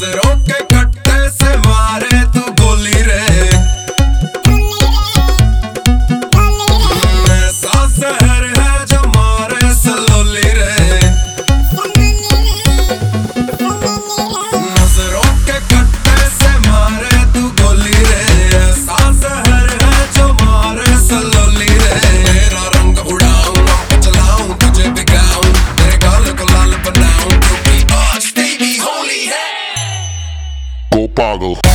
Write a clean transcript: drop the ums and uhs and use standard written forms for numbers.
नजरों के कट्टे से मारे तू गोली रे, ऐसा जहर है जो मारे सलोली रे। नजरों के कट्टे से मारे तू गोली रे, ऐसा जहर है जो मारे सलोली रे। तेरा रंग उड़ाऊं, नौका चलाऊं, तुझे बिगाऊं, तेरे गाल को लाल बनाऊं, क्योंकि आज तेरी होली है। Go Pago.